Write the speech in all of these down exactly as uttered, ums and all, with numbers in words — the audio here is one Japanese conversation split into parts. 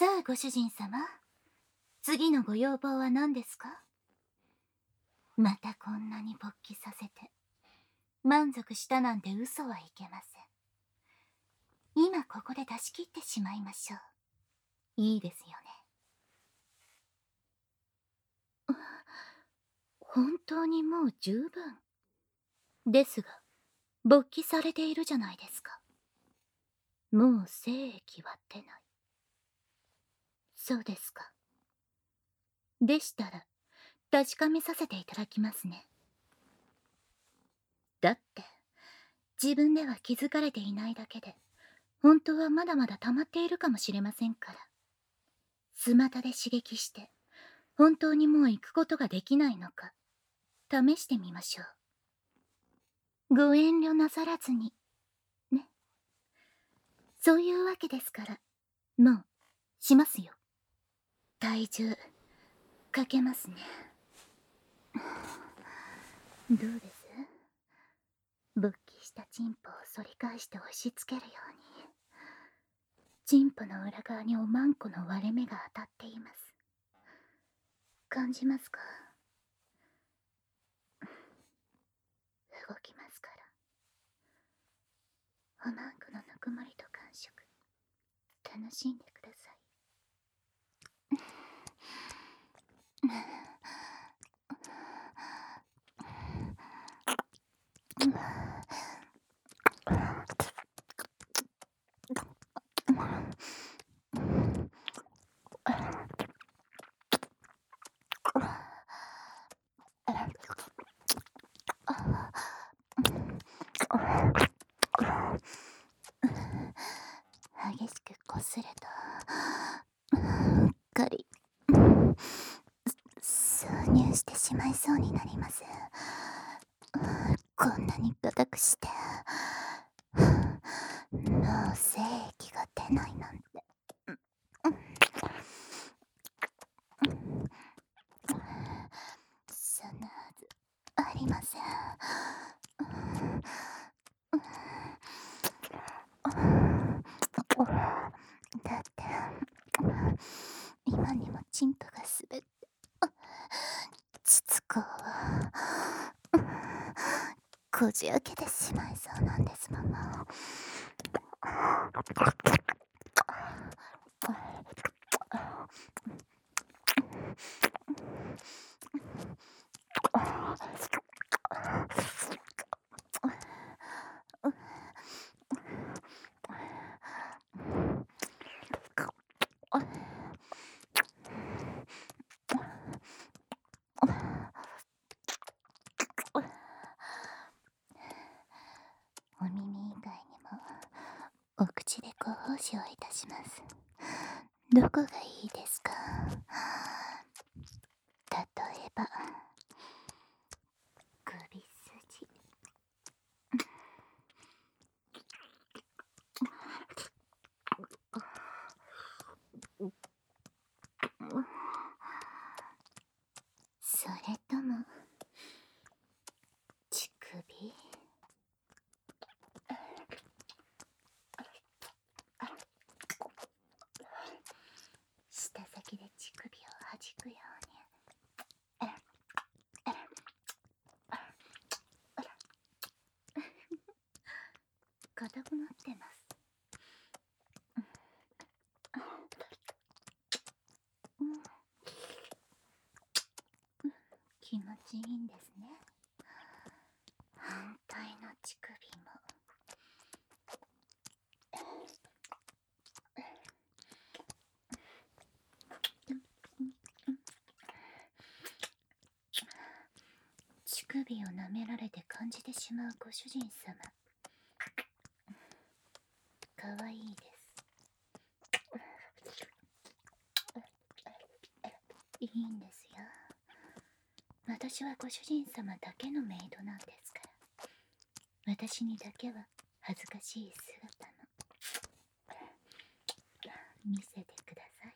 さあご主人様、次のご要望は何ですか？またこんなに勃起させて満足したなんて嘘はいけません。今ここで出し切ってしまいましょう。いいですよね。本当にもう十分ですが、勃起されているじゃないですか。もう精液は出ない。そうですか。でしたら確かめさせていただきますね。だって自分では気づかれていないだけで本当はまだまだ溜まっているかもしれませんから。スマタで刺激して本当にもう行くことができないのか試してみましょう。ご遠慮なさらずにね。そういうわけですから、もうしますよ。体重かけますね。どうです？勃起したチンポを反り返して押し付けるように、チンポの裏側におまんこの割れ目が当たっています。感じますか？動きますから。おまんこのぬくもりと感触楽しんでください。激しくこするとうっかり挿入してしまいそうになります。こんなに硬くしてもう精液が出ないなんて。そんなはずありません。だって今にもチンポが滑って膣口をこじ開けてしまいそうなんですもの。お耳以外にもお口でご奉仕をいたします。どこがいいですか？例えば首筋、それとも乳首、舌先で乳首をはじくように硬くなってます。気持ちいいんですね。反対の乳首も乳首を舐められて感じてしまうご主人様、かわいいです。いいんですよ。私はご主人様だけのメイドなんですから。私にだけは恥ずかしい姿の見せてください。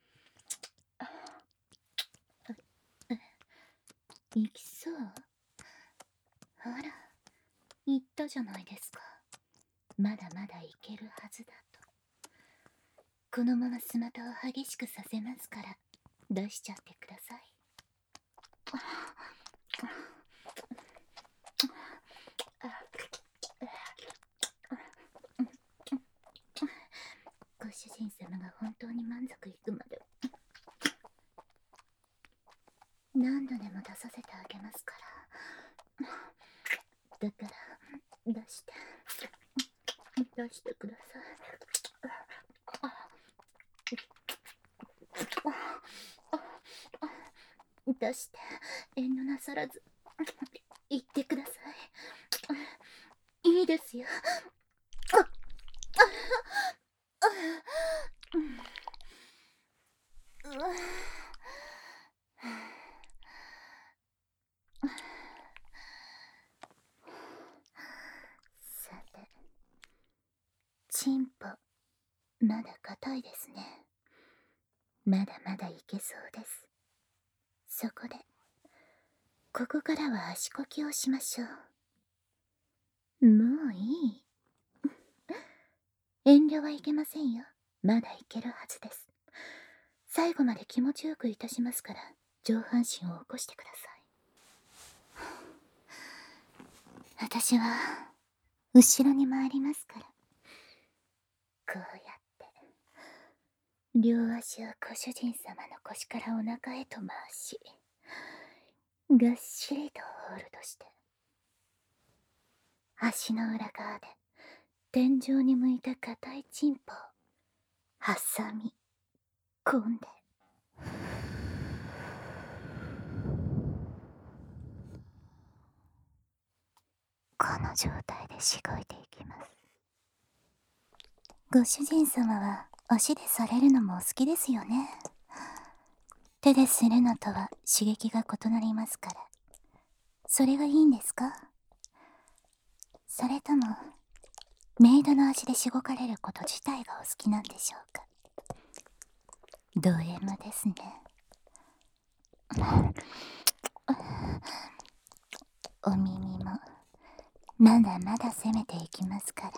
いきそう？ほら言ったじゃないですか。まだまだいけるはずだと。 このままスマタを激しくさせますから、出しちゃってください。ご主人様が本当に満足いくまで何度でも出させてあげますから。だから出して出してください。出して遠慮なさらず言ってください。いいですよ。さて、チンポまだ硬いですね。まだまだいけそうです。そこでここからは足こきをしましょう。もういい。遠慮はいけませんよ。まだいけるはずです。最後まで気持ちよくいたしますから、上半身を起こしてください。私は後ろに回りますから。こうやって両足をご主人様の腰からお腹へと回し、がっしりとホールドして、足の裏側で天井に向いた硬いチンポを挟み込んで、この状態でしごいていきます。ご主人様は足でされるのもお好きですよね。手でするのとは刺激が異なりますから。それがいいんですか？それともメイドの足でしごかれること自体がお好きなんでしょうか？ド M ですね。お耳もまだまだ攻めていきますから。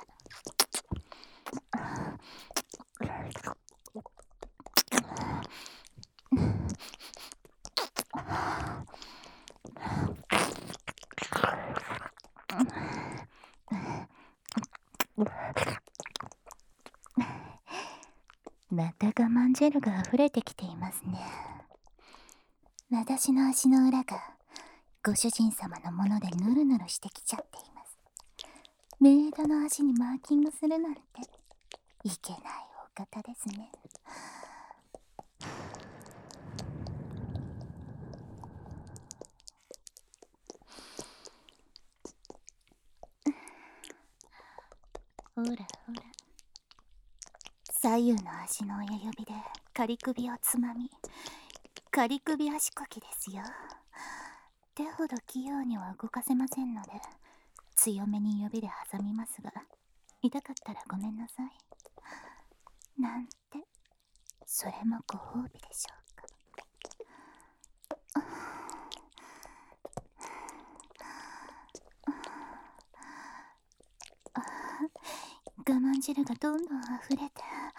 また我慢ジェルが溢れてきていますね。私の足の裏がご主人様のものでヌルヌルしてきちゃっています。メイドの足にマーキングするなんていけないお方ですね。ほらほら、左右の足の親指で仮首をつまみ、仮首足こきですよ。手ほど器用には動かせませんので、強めに指で挟みますが、痛かったらごめんなさい。なんて、それもご褒美でしょうか。我慢汁がどんどん溢れて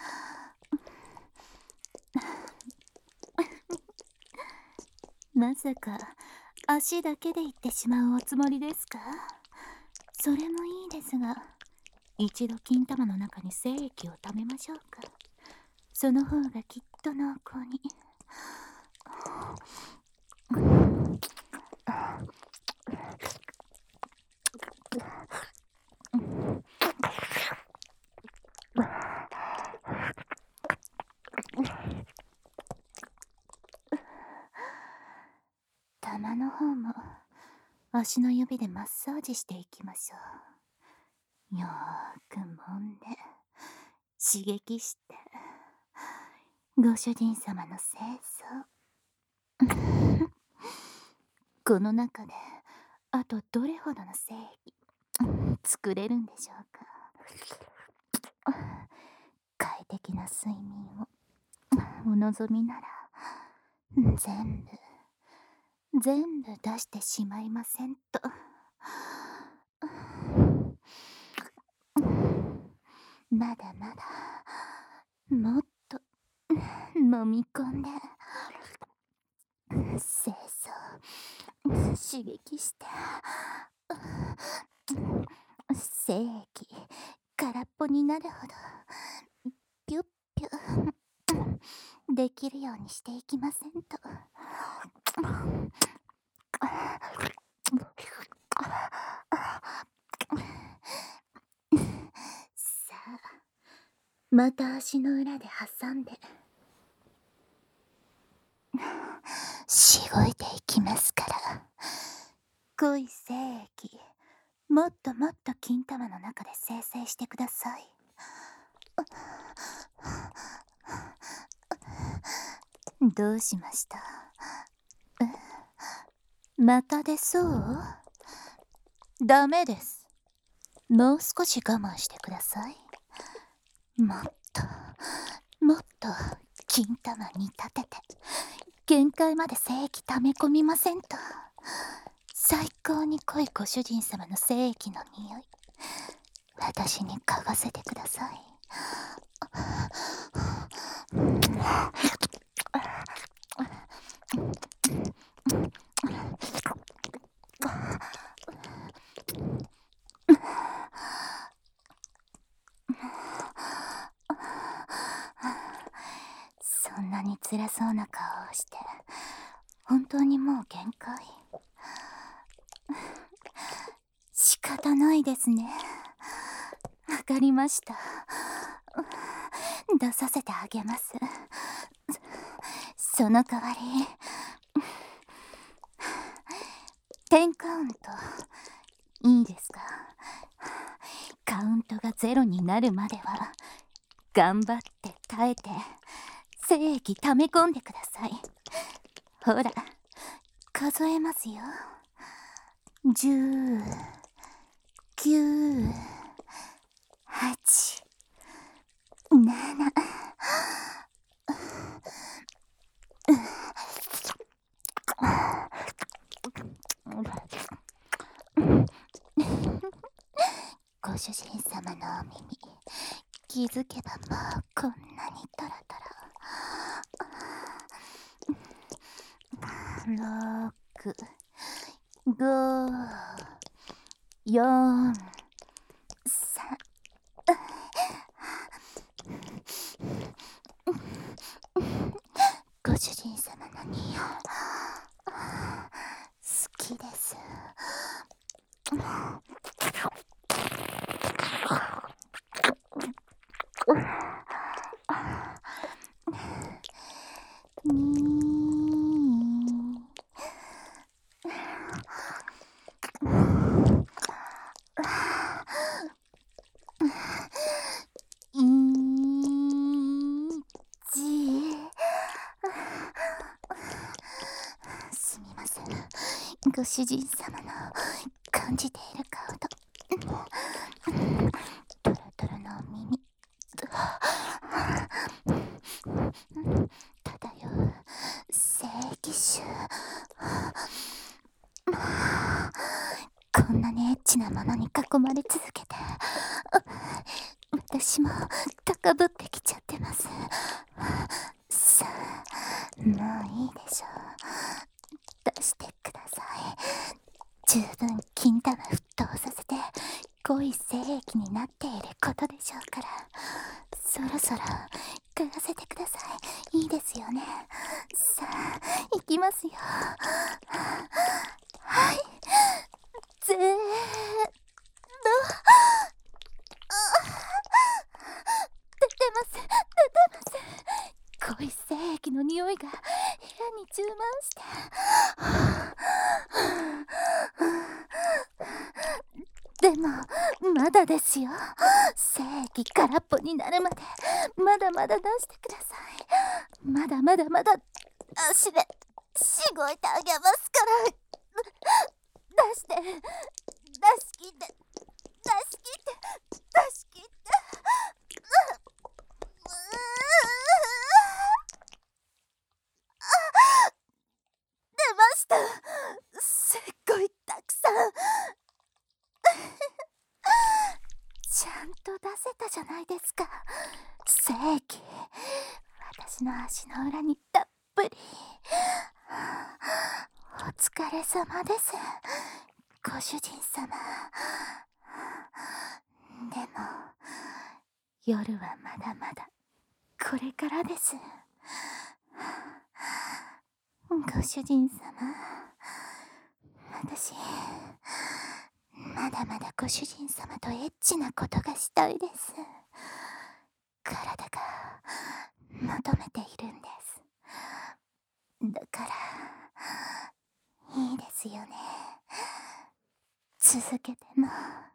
まさか足だけでいってしまうおつもりですか？それもいいですが、一度金玉の中に精液をためましょうか。その方がきっと濃厚に。玉の方も足の指でマッサージしていきましょう。よーく揉んで刺激して、ご主人様の清掃この中であとどれほどの精液作れるんでしょうか。快適な睡眠をお望みなら全部全部出してしまいませんと。まだまだもっと飲み込んで清掃刺激して精液空っぽになるほどピュッピュできるようにしていきませんと。さあ、また足の裏で挟んでしごいていきますから。濃い精液もっともっと金玉の中で生成してください。どうしました？また出そう？ダメです。もう少し我慢してください。もっともっと金玉に立てて限界まで精液溜め込みませんと。最高に濃いご主人様の精液の匂い私に嗅がせてください。そんなに辛そうな顔をして本当にもう限界？仕方ないですね。わかりました。出させてあげます。その代わりテンカウントいいですか？カウントがゼロになるまでは頑張って耐えて精液溜め込んでください。ほら数えますよ。じゅう、きゅう、はち、なな、ご主人様のお耳気づけばもうこんなにトロトロ。ろく、ご、よん、さん、ご主人様の匂い好きです。すみません、ご主人様の感じている顔とトロトロの耳漂う精液臭。こんなにエッチなものに囲まれ続けて私も高ぶってきちゃってます。さあ、もういいでしょう。出してください。十分金玉沸騰させて濃い精液になっていることでしょうから、そろそろ嗅がせてください。いいですよね。さあ、いきますよ。はい、ぜーっと出てます出てます。濃い精液の匂いが部屋に充満してでもまだですよ。精液空っぽになるまでまだまだ出してください。まだまだまだ足でしごいてあげますから。出して出し切って出し切って出し切って出ました。すっごいたくさんちゃんと出せたじゃないですか。精液私私の足の裏にたっぷり。お疲れ様です、ご主人様。でも、夜はまだまだこれからです。ご主人様、私、まだまだご主人様とエッチなことがしたいです。体が求めているんです。だから、いいですよね。続けても